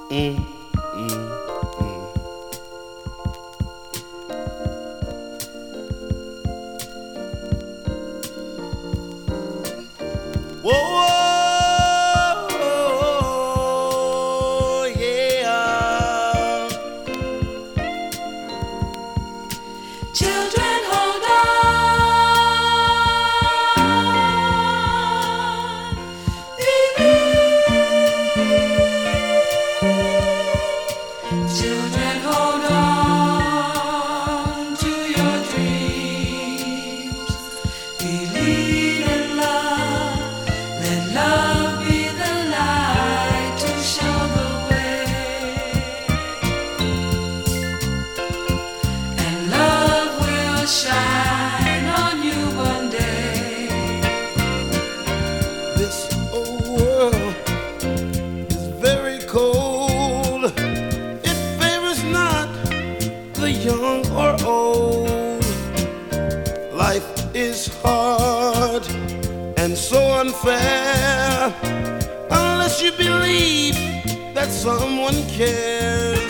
Mm, mm, mm. Whoa, whoa, yeah. Children, hold on. Children, hold on to your dreams. Believe in love. Let love be the light to show the way. And love will shine on you one day. This old world is very cold. It favors not the young or old. Life is hard and so unfair unless you believe that someone cares.